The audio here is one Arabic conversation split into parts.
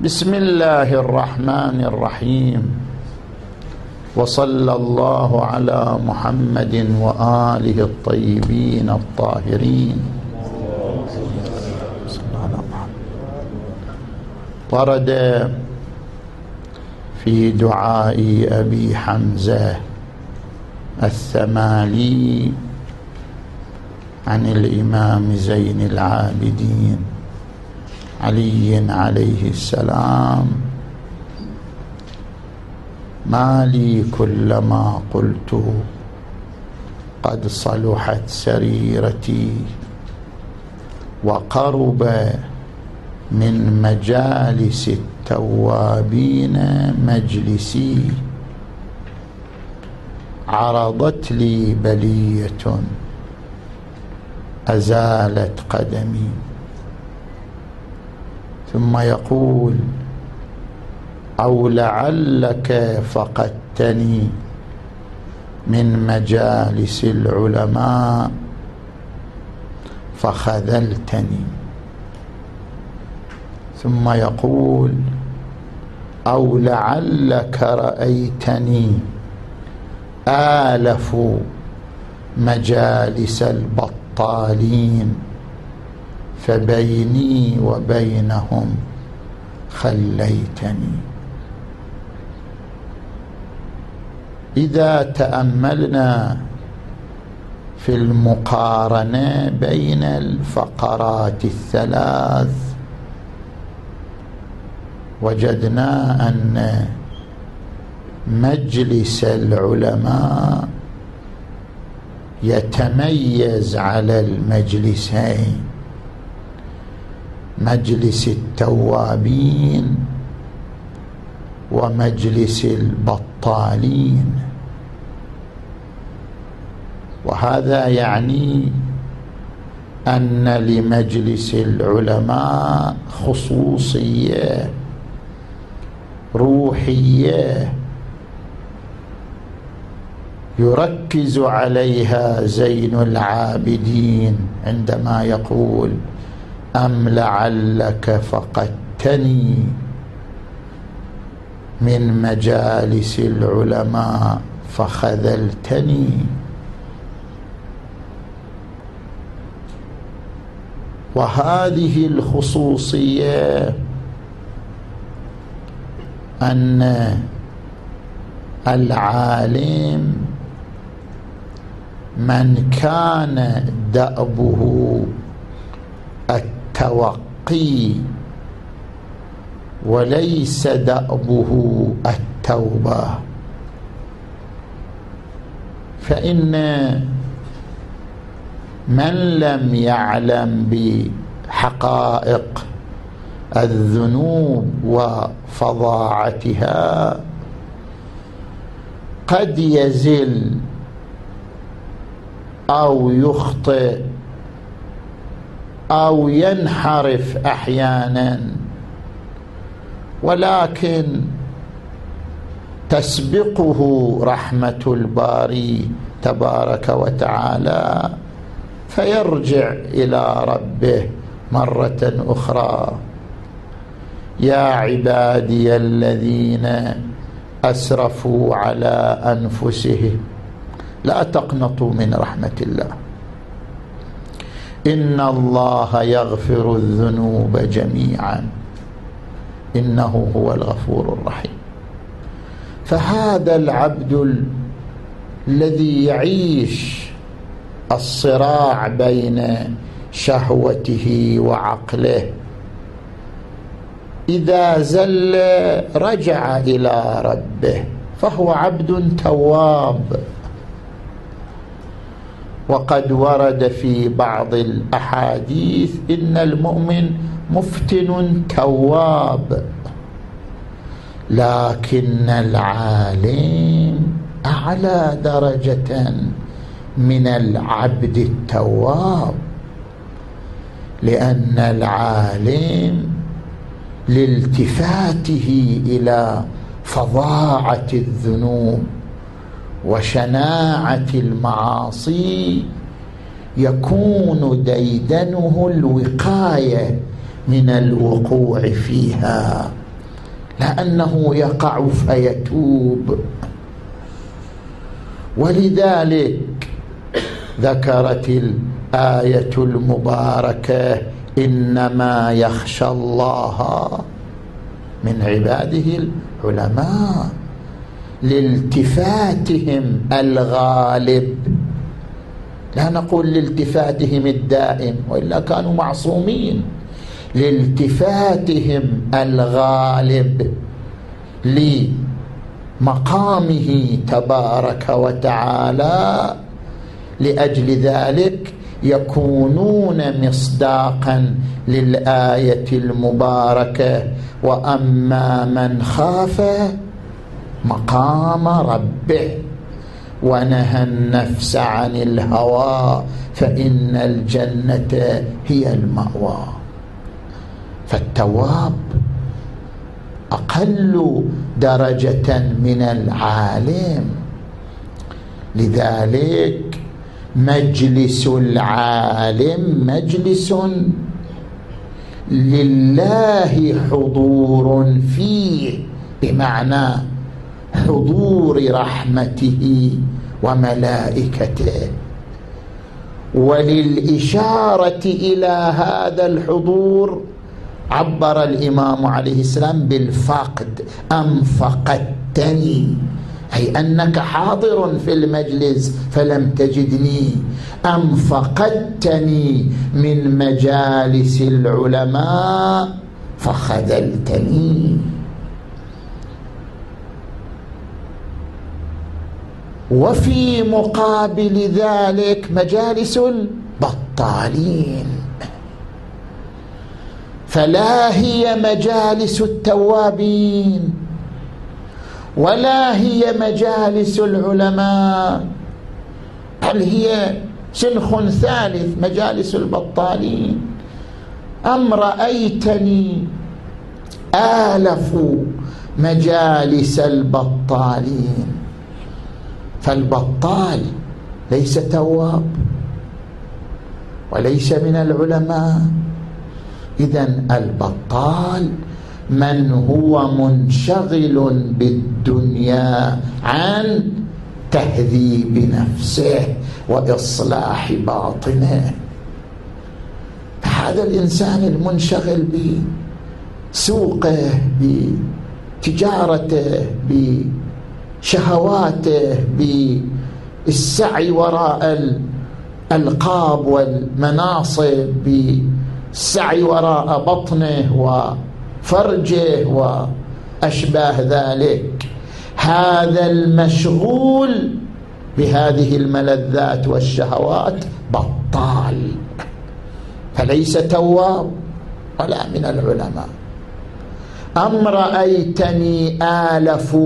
بسم الله الرحمن الرحيم، وصلى الله على محمد وآله الطيبين الطاهرين. ورد في دعاء أبي حمزة الثمالي عن الإمام زين العابدين علي عليه السلام: ما لي كلما قلت قد صلحت سريرتي وقرب من مجالس التوابين مجلسي، عرضت لي بلية أزالت قدمي. ثم يقول: أو لعلك فقدتني من مجالس العلماء فخذلتني. ثم يقول: أو لعلك رأيتني آلف مجالس البطالين فبيني وبينهم خليتني. إذا تأملنا في المقارنة بين الفقرات الثلاث وجدنا أن مجلس العلماء يتميز على المجلسين، مجلس التوابين ومجلس البطالين. وهذا يعني أن لمجلس العلماء خصوصية روحية يركز عليها زين العابدين عندما يقول: أم لعلك فقدتني من مجالس العلماء فخذلتني. وهذه الخصوصية أن العالم من كان دأبه التوقي وليس دأبه التوبة، فإن من لم يعلم بحقائق الذنوب وفظاعتها قد يزل أو يخطئ أو ينحرف أحيانا، ولكن تسبقه رحمة الباري تبارك وتعالى فيرجع إلى ربه مرة أخرى: يا عبادي الذين أسرفوا على أنفسهم لا تقنطوا من رحمة الله إن الله يغفر الذنوب جميعا إنه هو الغفور الرحيم. فهذا العبد الذي يعيش الصراع بين شهوته وعقله إذا زل رجع إلى ربه فهو عبد تواب. وقد ورد في بعض الأحاديث إن المؤمن مفتن تواب، لكن العالم أعلى درجة من العبد التواب، لأن العالم لالتفاته إلى فظاعة الذنوب وشناعة المعاصي يكون ديدنه الوقاية من الوقوع فيها، لأنه يقع فيتوب. ولذلك ذكرت الآية المباركة: إنما يخشى الله من عباده العلماء، لالتفاتهم الغالب، لا نقول لالتفاتهم الدائم وإلا كانوا معصومين، لالتفاتهم الغالب لمقامه تبارك وتعالى. لأجل ذلك يكونون مصداقا للآية المباركة: وأما من خاف مقام ربه ونهى النفس عن الهوى فإن الجنة هي المأوى. فالتواب أقل درجة من العالم. لذلك مجلس العالم مجلس لله حضور فيه، بمعنى حضور رحمته وملائكته. وللإشارة إلى هذا الحضور عبر الإمام عليه السلام بالفقد: أم فقدتني، أي أنك حاضر في المجلس فلم تجدني، أم فقدتني من مجالس العلماء فخذلتني. وفي مقابل ذلك مجالس البطالين، فلا هي مجالس التوابين ولا هي مجالس العلماء، بل هي شنخ ثالث، مجالس البطالين. أم رأيتني آلف مجالس البطالين. فالبطال ليس تواب وليس من العلماء. إذن البطال من هو منشغل بالدنيا عن تهذيب نفسه وإصلاح باطنه. هذا الإنسان المنشغل بسوقه، بتجارته، بشهواته، بالسعي وراء الألقاب والمناصب، بالسعي وراء بطنه وفرجه وأشباه ذلك، هذا المشغول بهذه الملذات والشهوات بطال، فليس تواب ولا من العلماء. أم رأيتني آلف،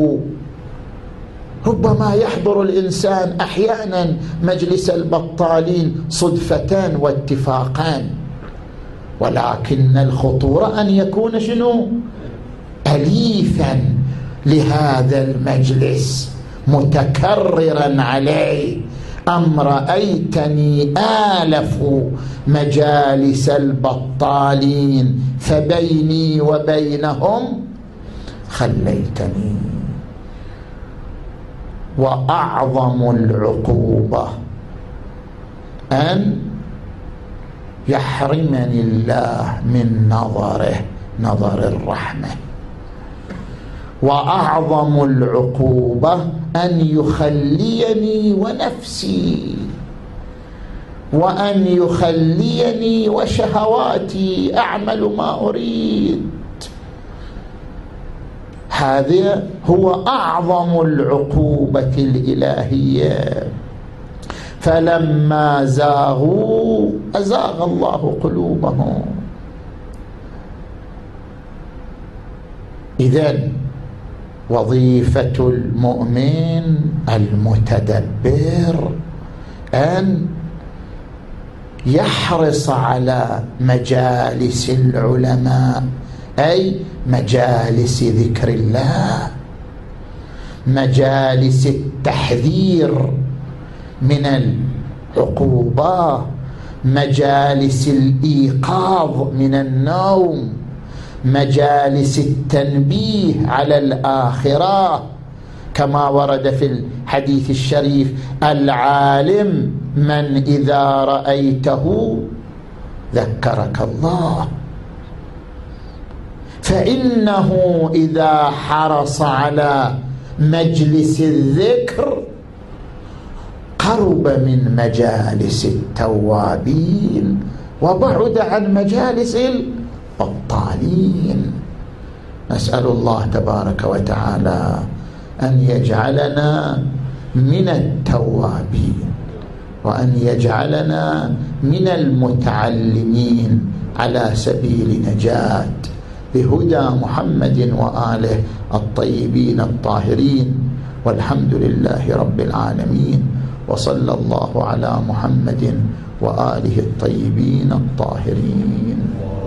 ربما يحضر الإنسان أحيانا مجلس البطالين صدفة واتفاقا، ولكن الخطورة أن يكون شنو؟ أليفا لهذا المجلس متكررا عليه. أم رأيتني آلف مجالس البطالين فبيني وبينهم خليتني. وأعظم العقوبة أن يحرمني الله من نظره، نظر الرحمة. وأعظم العقوبة أن يخليني ونفسي، وأن يخليني وشهواتي أعمل ما أريد. هذا هو أعظم العقوبة الإلهية. فلما زاغوا أزاغ الله قلوبهم. إذن وظيفة المؤمن المتدبر أن يحرص على مجالس العلماء، أي مجالس ذكر الله، مجالس التحذير من العقوبة، مجالس الإيقاظ من النوم، مجالس التنبيه على الآخرة، كما ورد في الحديث الشريف: العالم من إذا رأيته ذكرك الله. فإنه إذا حرص على مجلس الذكر قرب من مجالس التوابين وبعد عن مجالس البطالين. نسأل الله تبارك وتعالى أن يجعلنا من التوابين، وأن يجعلنا من المتعلمين على سبيل نجاة بهدى محمد وآله الطيبين الطاهرين. والحمد لله رب العالمين، وصلى الله على محمد وآله الطيبين الطاهرين.